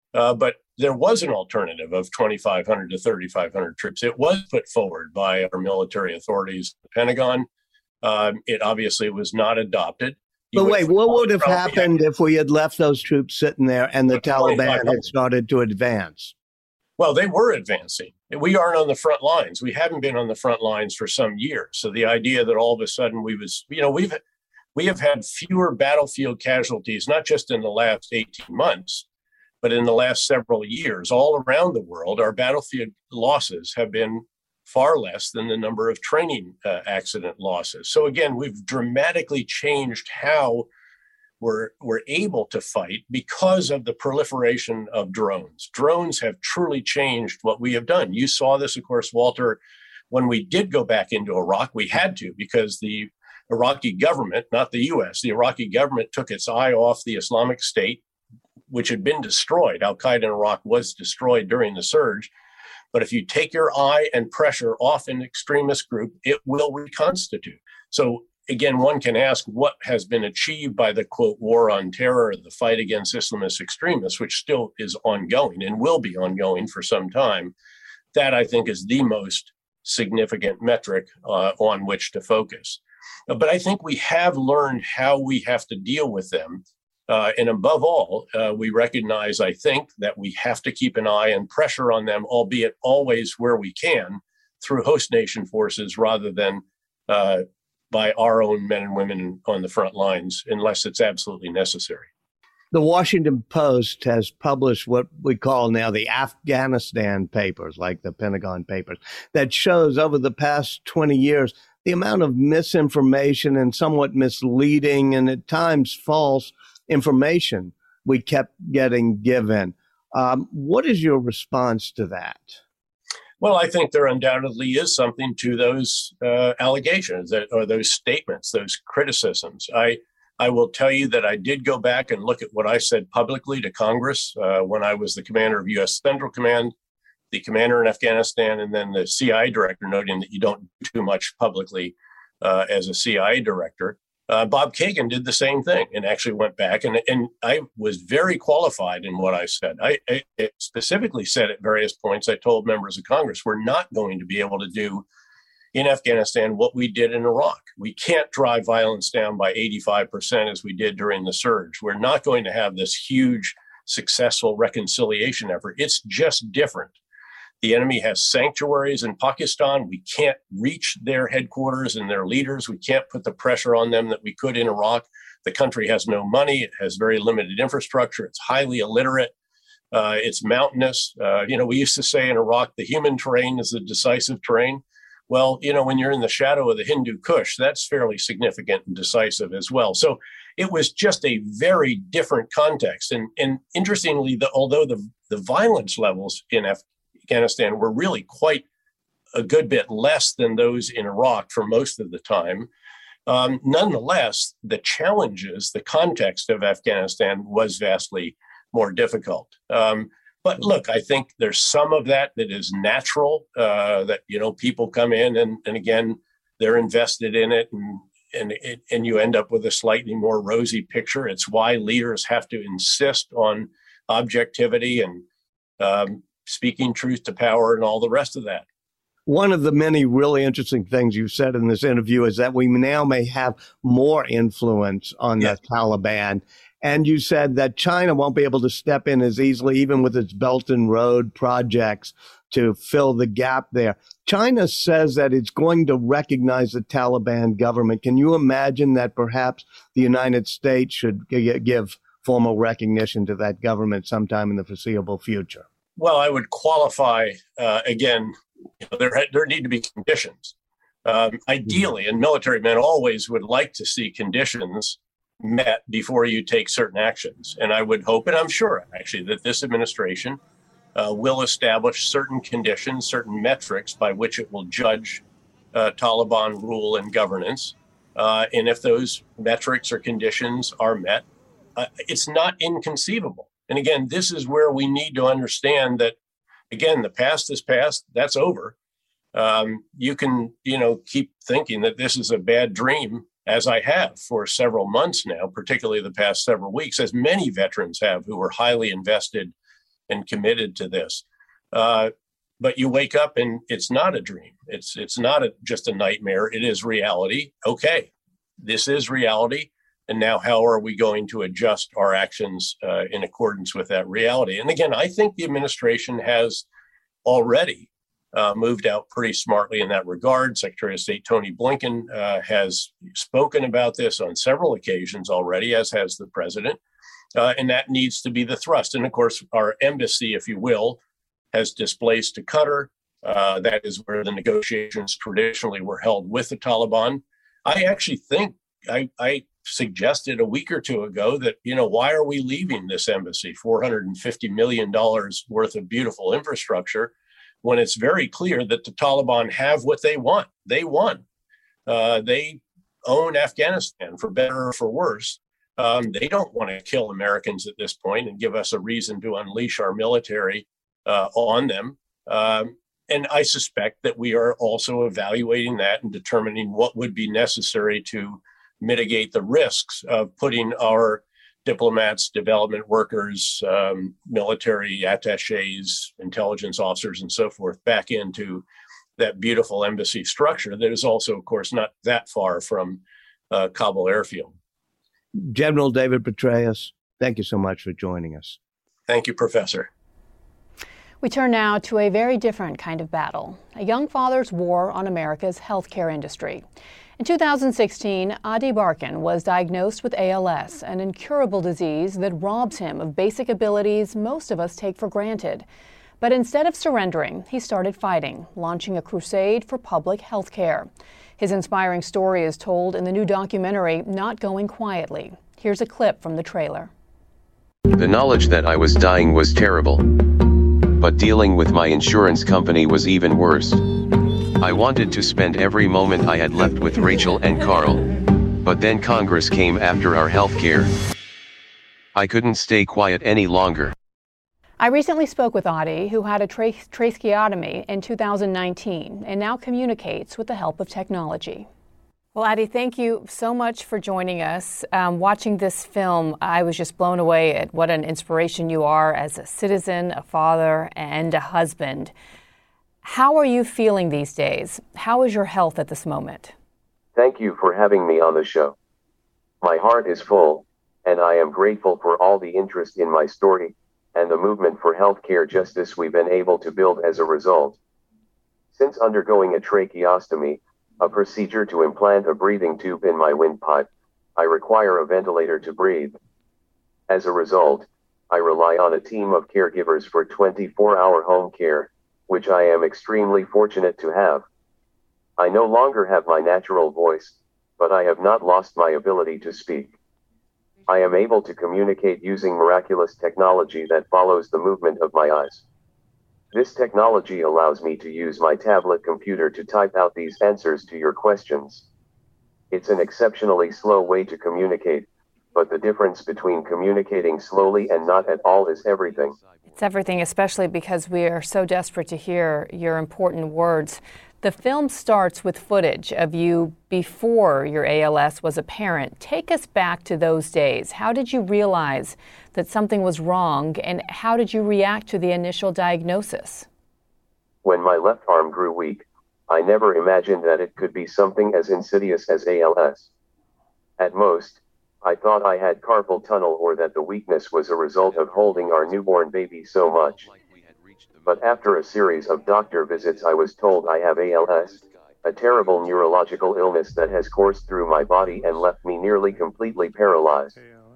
[SPEAKER 11] Uh, but there was an alternative of twenty-five hundred to thirty-five hundred troops. It was put forward by our military authorities, the Pentagon. Um, it obviously was not adopted. You
[SPEAKER 10] but wait, what would have
[SPEAKER 11] probably
[SPEAKER 10] happened if we had left those troops sitting there and the Taliban had started to advance?
[SPEAKER 11] Well, they were advancing. We aren't on the front lines. We haven't been on the front lines for some years. So the idea that all of a sudden we was, you know, we've we have had fewer battlefield casualties, not just in the last eighteen months, but in the last several years, all around the world, our battlefield losses have been far less than the number of training uh, accident losses. So again, we've dramatically changed how we're, we're able to fight because of the proliferation of drones. Drones have truly changed what we have done. You saw this, of course, Walter, when we did go back into Iraq. We had to, because the Iraqi government, not the U S, the Iraqi government took its eye off the Islamic State, which had been destroyed. Al-Qaeda in Iraq was destroyed during the surge. But if you take your eye and pressure off an extremist group, it will reconstitute. So again, one can ask what has been achieved by the, quote, war on terror, the fight against Islamist extremists, which still is ongoing and will be ongoing for some time. That, I think, is the most significant metric uh, on which to focus. But I think we have learned how we have to deal with them. Uh, and above all, uh, we recognize, I think, that we have to keep an eye and pressure on them, albeit always where we can, through host nation forces rather than uh, by our own men and women on the front lines, unless it's absolutely necessary.
[SPEAKER 10] The Washington Post has published what we call now the Afghanistan papers, like the Pentagon papers, that shows over the past twenty years the amount of misinformation and somewhat misleading and at times false information we kept getting given. Um, what is your response to that?
[SPEAKER 11] Well, I think there undoubtedly is something to those uh, allegations that, or those statements, those criticisms. I I will tell you that I did go back and look at what I said publicly to Congress uh, when I was the commander of U S Central Command, the commander in Afghanistan, and then the C I A director, noting that you don't do too much publicly uh, as a C I A director. Uh, Bob Kagan did the same thing and actually went back. And, and I was very qualified in what I said. I, I specifically said at various points, I told members of Congress, we're not going to be able to do in Afghanistan what we did in Iraq. We can't drive violence down by eighty-five percent as we did during the surge. We're not going to have this huge, successful reconciliation effort. It's just different. The enemy has sanctuaries in Pakistan. We can't reach their headquarters and their leaders. We can't put the pressure on them that we could in Iraq. The country has no money. It has very limited infrastructure. It's highly illiterate. Uh, it's mountainous. Uh, you know, we used to say in Iraq, the human terrain is the decisive terrain. Well, you know, when you're in the shadow of the Hindu Kush, that's fairly significant and decisive as well. So it was just a very different context. And, and interestingly, the, although the, the violence levels in Afghanistan, Afghanistan were really quite a good bit less than those in Iraq for most of the time. Um, nonetheless, the challenges, the context of Afghanistan was vastly more difficult. Um, but look, I think there's some of that that is natural, uh, that, you know, people come in and, and again, they're invested in it and, and, and you end up with a slightly more rosy picture. It's why leaders have to insist on objectivity and, um, speaking truth to power and all the rest of that.
[SPEAKER 10] One of the many really interesting things you said in this interview is that we now may have more influence on yes. the Taliban. And you said that China won't be able to step in as easily, even with its Belt and Road projects, to fill the gap there. China says that it's going to recognize the Taliban government. Can you imagine that perhaps the United States should g- give formal recognition to that government sometime in the foreseeable future?
[SPEAKER 11] Well, I would qualify, uh, again, you know, there, there need to be conditions. Um, ideally, and military men always would like to see conditions met before you take certain actions. And I would hope, and I'm sure actually, that this administration uh, will establish certain conditions, certain metrics by which it will judge uh, Taliban rule and governance. Uh, and if those metrics or conditions are met, uh, it's not inconceivable. And again, this is where we need to understand that, again, the past is past, that's over. Um, you can, you know, keep thinking that this is a bad dream, as I have for several months now, particularly the past several weeks, as many veterans have who were highly invested and committed to this. Uh, but you wake up and it's not a dream. It's it's not a, just a nightmare. It is reality. Okay, this is reality. And now how are we going to adjust our actions uh, in accordance with that reality? And again, I think the administration has already uh, moved out pretty smartly in that regard. Secretary of State Tony Blinken uh, has spoken about this on several occasions already, as has the president. Uh, and that needs to be the thrust. And of course, our embassy, if you will, has displaced to Qatar. Uh, that is where the negotiations traditionally were held with the Taliban. I actually think I, I suggested a week or two ago that, you know, why are we leaving this embassy, four hundred fifty million dollars worth of beautiful infrastructure, when it's very clear that the Taliban have what they want? They won. Uh, they own Afghanistan, for better or for worse. Um, they don't want to kill Americans at this point and give us a reason to unleash our military uh, on them. Um, and I suspect that we are also evaluating that and determining what would be necessary to mitigate the risks of putting our diplomats, development workers, um, military attaches, intelligence officers, and so forth back into that beautiful embassy structure that is also, of course, not that far from uh, Kabul airfield.
[SPEAKER 10] General David Petraeus, thank you so much for joining us.
[SPEAKER 11] Thank you, Professor.
[SPEAKER 2] We turn now to a very different kind of battle, a young father's war on America's healthcare industry. In two thousand sixteen, Adi Barkan was diagnosed with A L S, an incurable disease that robs him of basic abilities most of us take for granted. But instead of surrendering, he started fighting, launching a crusade for public health care. His inspiring story is told in the new documentary, Not Going Quietly. Here's a clip from the trailer.
[SPEAKER 12] The knowledge that I was dying was terrible. But dealing with my insurance company was even worse. I wanted to spend every moment I had left with Rachel and Carl. But then Congress came after our health care. I couldn't stay quiet any longer.
[SPEAKER 2] I recently spoke with Adi, who had a tra- tracheotomy in two thousand nineteen and now communicates with the help of technology. Well, Adi, thank you so much for joining us. Um, watching this film, I was just blown away at what an inspiration you are as a citizen, a father, and a husband. How are you feeling these days? How is your health at this moment?
[SPEAKER 6] Thank you for having me on the show. My heart is full, and I am grateful for all the interest in my story and the movement for healthcare justice we've been able to build as a result. Since undergoing a tracheostomy, a procedure to implant a breathing tube in my windpipe, I require a ventilator to breathe. As a result, I rely on a team of caregivers for twenty-four hour home care, which I am extremely fortunate to have. I no longer have my natural voice, but I have not lost my ability to speak. I am able to communicate using miraculous technology that follows the movement of my eyes. This technology allows me to use my tablet computer to type out these answers to your questions. It's an exceptionally slow way to communicate, but the difference between communicating slowly and not at all is everything.
[SPEAKER 2] It's everything, especially because we are so desperate to hear your important words. The film starts with footage of you before your A L S was apparent. Take us back to those days. How did you realize that something was wrong, and how did you react to the initial diagnosis?
[SPEAKER 6] When my left arm grew weak, I never imagined that it could be something as insidious as A L S. At most, I thought I had carpal tunnel or that the weakness was a result of holding our newborn baby so much. But after a series of doctor visits, I was told I have A L S, a terrible neurological illness that has coursed through my body and left me nearly completely paralyzed.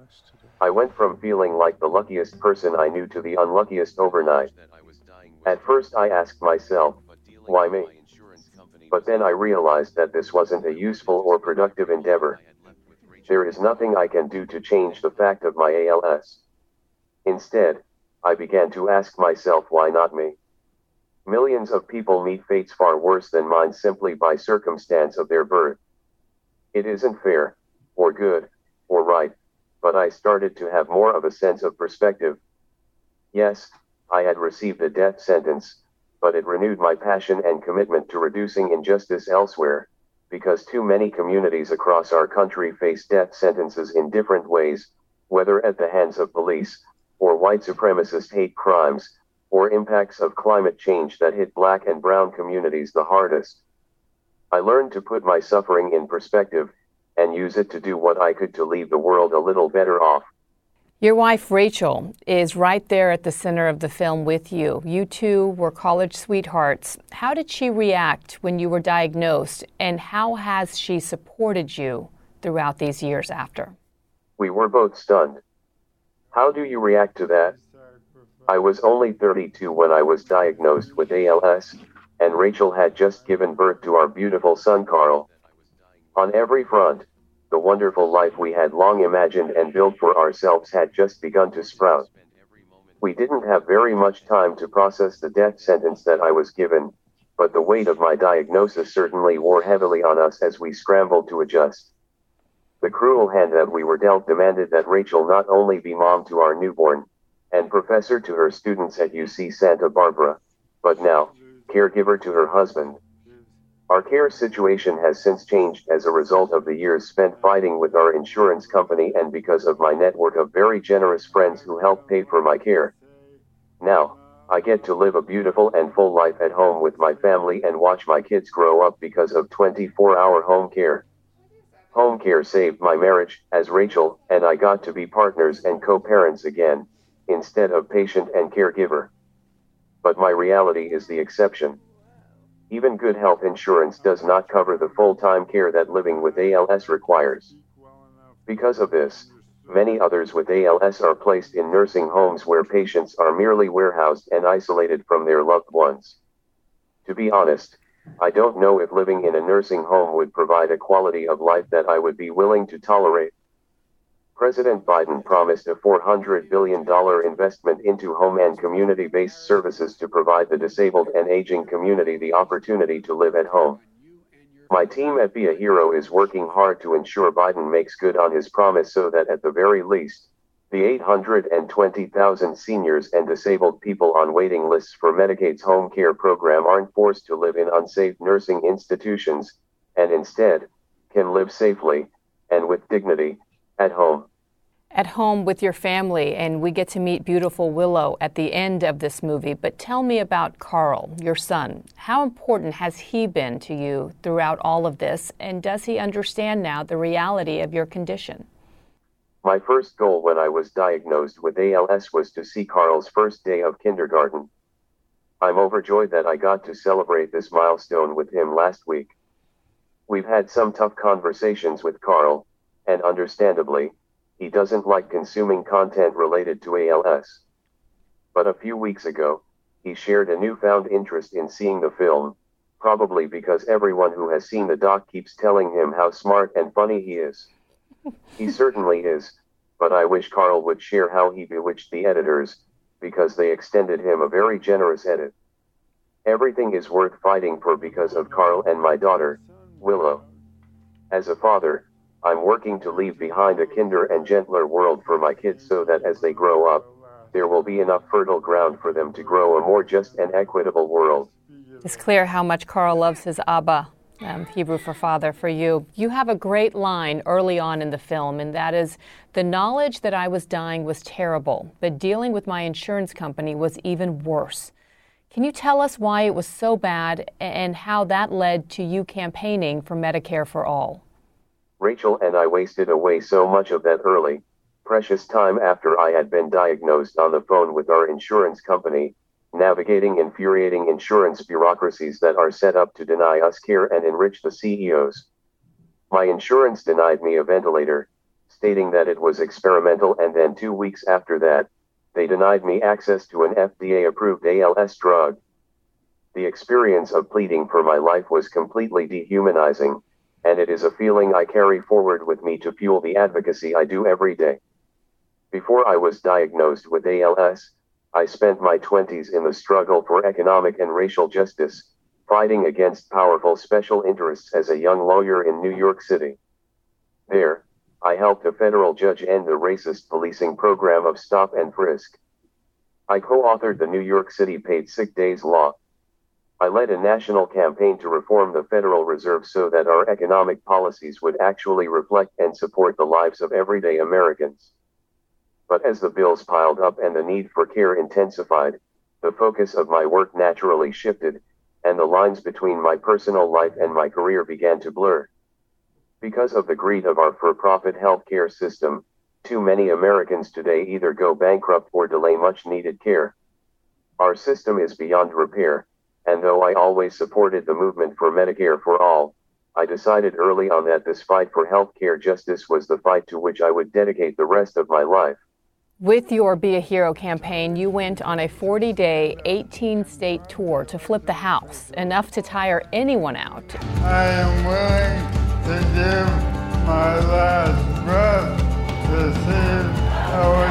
[SPEAKER 6] I went from feeling like the luckiest person I knew to the unluckiest overnight. At first I asked myself, why me? But then I realized that this wasn't a useful or productive endeavor. There is nothing I can do to change the fact of my A L S. Instead, I began to ask myself, why not me? Millions of people meet fates far worse than mine simply by circumstance of their birth. It isn't fair, or good, or right, but I started to have more of a sense of perspective. Yes, I had received a death sentence, but it renewed my passion and commitment to reducing injustice elsewhere, because too many communities across our country face death sentences in different ways, whether at the hands of police, or white supremacist hate crimes, or impacts of climate change that hit black and brown communities the hardest. I learned to put my suffering in perspective and use it to do what I could to leave the world a little better off.
[SPEAKER 2] Your wife, Rachel, is right there at the center of the film with you. You two were college sweethearts. How did she react when you were diagnosed, and how has she supported you throughout these years after?
[SPEAKER 6] We were both stunned. How do you react to that? I was only thirty-two when I was diagnosed with A L S, and Rachel had just given birth to our beautiful son, Carl. On every front, the wonderful life we had long imagined and built for ourselves had just begun to sprout. We didn't have very much time to process the death sentence that I was given, but the weight of my diagnosis certainly wore heavily on us as we scrambled to adjust. The cruel hand that we were dealt demanded that Rachel not only be mom to our newborn, and professor to her students at U C Santa Barbara, but now, caregiver to her husband. Our care situation has since changed as a result of the years spent fighting with our insurance company and because of my network of very generous friends who help pay for my care. Now, I get to live a beautiful and full life at home with my family and watch my kids grow up because of twenty-four hour home care. Home care saved my marriage, as Rachel and I got to be partners and co-parents again, instead of patient and caregiver. But my reality is the exception. Even good health insurance does not cover the full-time care that living with A L S requires. Because of this, many others with A L S are placed in nursing homes where patients are merely warehoused and isolated from their loved ones. To be honest, I don't know if living in a nursing home would provide a quality of life that I would be willing to tolerate. President Biden promised a four hundred billion dollars investment into home and community-based services to provide the disabled and aging community the opportunity to live at home. My team at Be a Hero is working hard to ensure Biden makes good on his promise so that at the very least, the eight hundred twenty thousand seniors and disabled people on waiting lists for Medicaid's home care program aren't forced to live in unsafe nursing institutions, and instead, can live safely, and with dignity, at home.
[SPEAKER 2] At home with your family, and we get to meet beautiful Willow at the end of this movie. But tell me about Carl, your son. How important has he been to you throughout all of this, and does he understand now the reality of your condition?
[SPEAKER 6] My first goal when I was diagnosed with A L S was to see Carl's first day of kindergarten. I'm overjoyed that I got to celebrate this milestone with him last week. We've had some tough conversations with Carl, and understandably, he doesn't like consuming content related to A L S. But a few weeks ago, he shared a newfound interest in seeing the film, probably because everyone who has seen the doc keeps telling him how smart and funny he is. He certainly is, but I wish Carl would share how he bewitched the editors, because they extended him a very generous edit. Everything is worth fighting for because of Carl and my daughter, Willow. As a father, I'm working to leave behind a kinder and gentler world for my kids so that as they grow up, there will be enough fertile ground for them to grow a more just and equitable world.
[SPEAKER 2] It's clear how much Carl loves his Abba, um, Hebrew for father, for you. You have a great line early on in the film, and that is, the knowledge that I was dying was terrible, but dealing with my insurance company was even worse. Can you tell us why it was so bad and how that led to you campaigning for Medicare for All?
[SPEAKER 6] Rachel and I wasted away so much of that early, precious time after I had been diagnosed on the phone with our insurance company, navigating infuriating insurance bureaucracies that are set up to deny us care and enrich the C E Os. My insurance denied me a ventilator, stating that it was experimental, and then two weeks after that, they denied me access to an F D A-approved A L S drug. The experience of pleading for my life was completely dehumanizing, and it is a feeling I carry forward with me to fuel the advocacy I do every day. Before I was diagnosed with A L S, I spent my twenties in the struggle for economic and racial justice, fighting against powerful special interests as a young lawyer in New York City. There, I helped a federal judge end the racist policing program of stop and frisk. I co-authored the New York City Paid Sick Days Law. I led a national campaign to reform the Federal Reserve so that our economic policies would actually reflect and support the lives of everyday Americans. But as the bills piled up and the need for care intensified, the focus of my work naturally shifted, and the lines between my personal life and my career began to blur. Because of the greed of our for-profit healthcare system, too many Americans today either go bankrupt or delay much-needed care. Our system is beyond repair, and though I always supported the movement for Medicare for all, I decided early on that this fight for healthcare justice was the fight to which I would dedicate the rest of my life.
[SPEAKER 2] With your Be a Hero campaign, you went on a forty-day, eighteen-state tour to flip the House, enough to tire anyone out.
[SPEAKER 13] I am willing to give my last breath to save our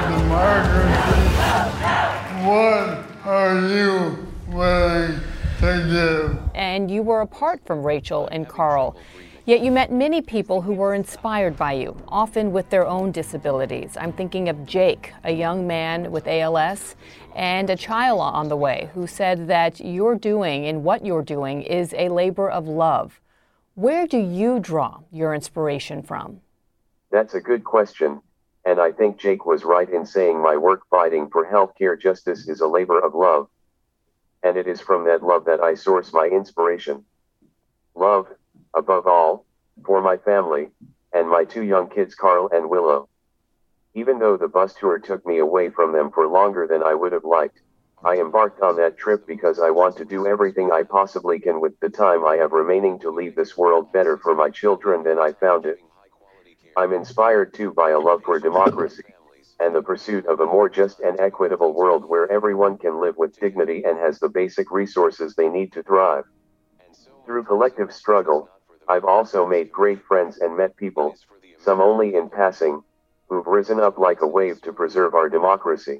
[SPEAKER 13] democracy. What are you willing to give?
[SPEAKER 2] And you were apart from Rachel and Carl. Yet you met many people who were inspired by you, often with their own disabilities. I'm thinking of Jake, a young man with A L S, and a child on the way who said that you're doing and what you're doing is a labor of love. Where do you draw your inspiration from?
[SPEAKER 6] That's a good question, and I think Jake was right in saying my work fighting for healthcare justice is a labor of love. And it is from that love that I source my inspiration. Love, above all, for my family, and my two young kids, Carl and Willow. Even though the bus tour took me away from them for longer than I would have liked, I embarked on that trip because I want to do everything I possibly can with the time I have remaining to leave this world better for my children than I found it. I'm inspired too by a love for democracy, and the pursuit of a more just and equitable world where everyone can live with dignity and has the basic resources they need to thrive. Through collective struggle, I've also made great friends and met people, some only in passing, who've risen up like a wave to preserve our democracy.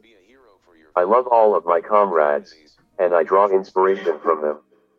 [SPEAKER 6] I love all of my comrades, and I draw inspiration from them.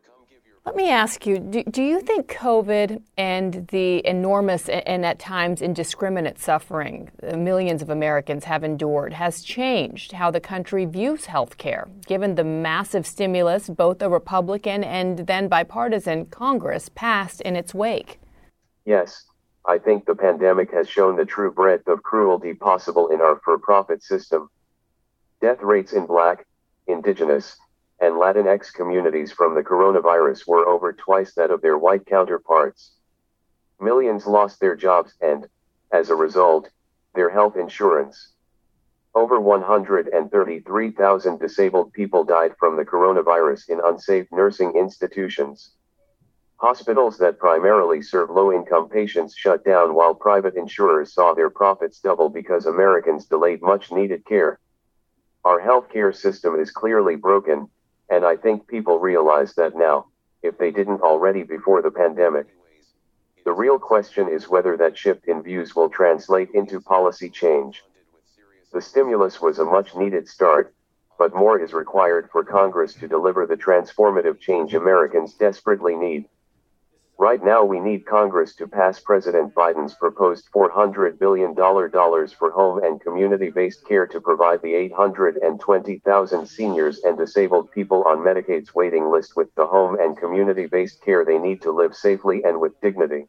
[SPEAKER 2] Let me ask you, do, do you think COVID and the enormous and at times indiscriminate suffering millions of Americans have endured has changed how the country views health care, given the massive stimulus both a Republican and then bipartisan Congress passed in its wake?
[SPEAKER 6] Yes, I think the pandemic has shown the true breadth of cruelty possible in our for-profit system. Death rates in Black, Indigenous, and Latinx communities from the coronavirus were over twice that of their white counterparts. Millions lost their jobs and, as a result, their health insurance. Over one hundred thirty-three thousand disabled people died from the coronavirus in unsafe nursing institutions. Hospitals that primarily serve low-income patients shut down while private insurers saw their profits double because Americans delayed much-needed care. Our healthcare system is clearly broken, and I think people realize that now, if they didn't already before the pandemic. The real question is whether that shift in views will translate into policy change. The stimulus was a much-needed start, but more is required for Congress to deliver the transformative change Americans desperately need. Right now we need Congress to pass President Biden's proposed four hundred billion dollars for home and community-based care to provide the eight hundred twenty thousand seniors and disabled people on Medicaid's waiting list with the home and community-based care they need to live safely and with dignity.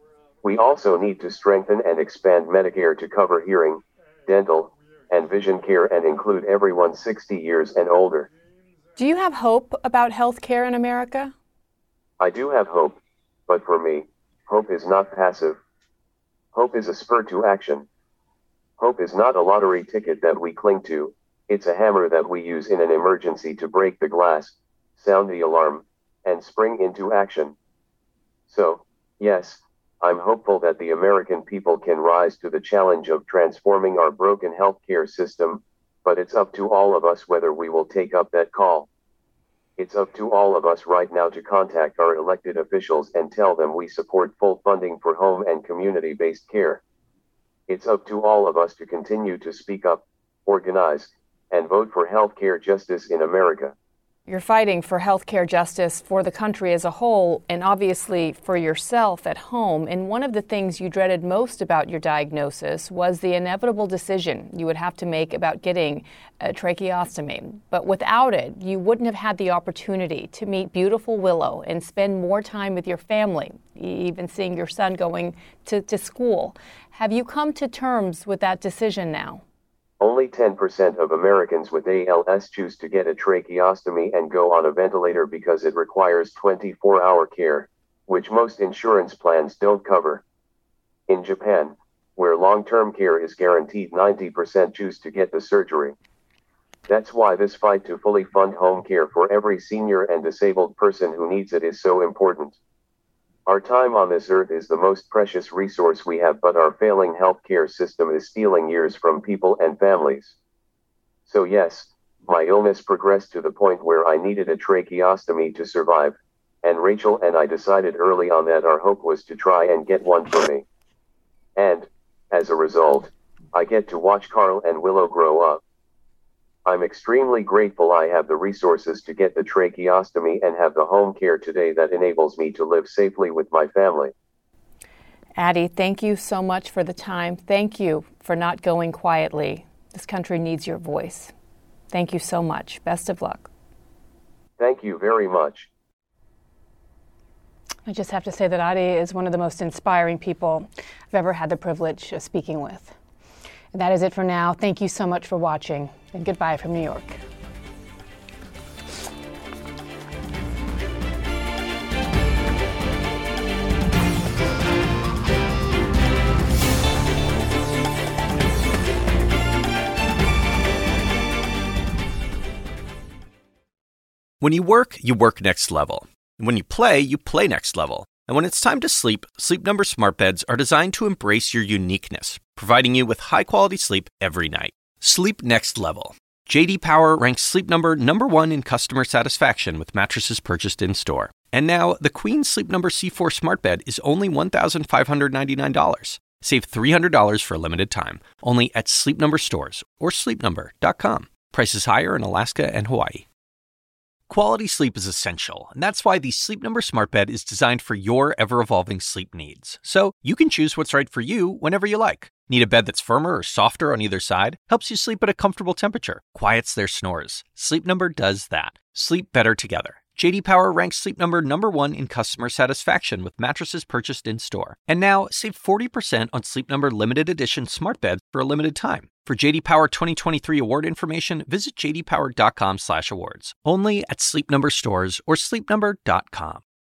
[SPEAKER 6] We also need to strengthen and expand Medicare to cover hearing, dental, and vision care and include everyone sixty years and older.
[SPEAKER 2] Do you have hope about health care in America?
[SPEAKER 6] I do have hope. But for me, hope is not passive. Hope is a spur to action. Hope is not a lottery ticket that we cling to, it's a hammer that we use in an emergency to break the glass, sound the alarm, and spring into action. So, yes, I'm hopeful that the American people can rise to the challenge of transforming our broken healthcare system, but it's up to all of us whether we will take up that call. It's up to all of us right now to contact our elected officials and tell them we support full funding for home and community-based care. It's up to all of us to continue to speak up, organize, and vote for healthcare justice in America.
[SPEAKER 2] You're fighting for healthcare justice for the country as a whole, and obviously for yourself at home. And one of the things you dreaded most about your diagnosis was the inevitable decision you would have to make about getting a tracheostomy. But without it, you wouldn't have had the opportunity to meet beautiful Willow and spend more time with your family, even seeing your son going to, to school. Have you come to terms with that decision now?
[SPEAKER 6] Only ten percent of Americans with A L S choose to get a tracheostomy and go on a ventilator because it requires twenty-four hour care, which most insurance plans don't cover. In Japan, where long-term care is guaranteed, ninety percent choose to get the surgery. That's why this fight to fully fund home care for every senior and disabled person who needs it is so important. Our time on this earth is the most precious resource we have, but our failing healthcare system is stealing years from people and families. So yes, my illness progressed to the point where I needed a tracheostomy to survive, and Rachel and I decided early on that our hope was to try and get one for me. And, as a result, I get to watch Carl and Willow grow up. I'm extremely grateful I have the resources to get the tracheostomy and have the home care today that enables me to live safely with my family.
[SPEAKER 2] Addie, thank you so much for the time. Thank you for not going quietly. This country needs your voice. Thank you so much. Best of luck.
[SPEAKER 6] Thank you very much.
[SPEAKER 2] I just have to say that Addie is one of the most inspiring people I've ever had the privilege of speaking with. And that is it for now. Thank you so much for watching, and goodbye from New York.
[SPEAKER 1] When you work, you work next level. And when you play, you play next level. And when it's time to sleep, Sleep Number smart beds are designed to embrace your uniqueness, providing you with high-quality sleep every night. Sleep next level. J D Power ranks Sleep Number number one in customer satisfaction with mattresses purchased in-store. And now, the Queen Sleep Number C four smart bed is only one thousand five hundred ninety-nine dollars. Save three hundred dollars for a limited time, only at Sleep Number stores or sleep number dot com. Prices higher in Alaska and Hawaii. Quality sleep is essential, and that's why the Sleep Number smart bed is designed for your ever-evolving sleep needs. So you can choose what's right for you whenever you like. Need a bed that's firmer or softer on either side? Helps you sleep at a comfortable temperature. Quiets their snores. Sleep Number does that. Sleep better together. J D Power ranks Sleep Number number one in customer satisfaction with mattresses purchased in-store. And now, save forty percent on Sleep Number limited edition smart beds for a limited time. For J D Power twenty twenty-three award information, visit j d power dot com slash awards. Only at Sleep Number stores or sleep number dot com.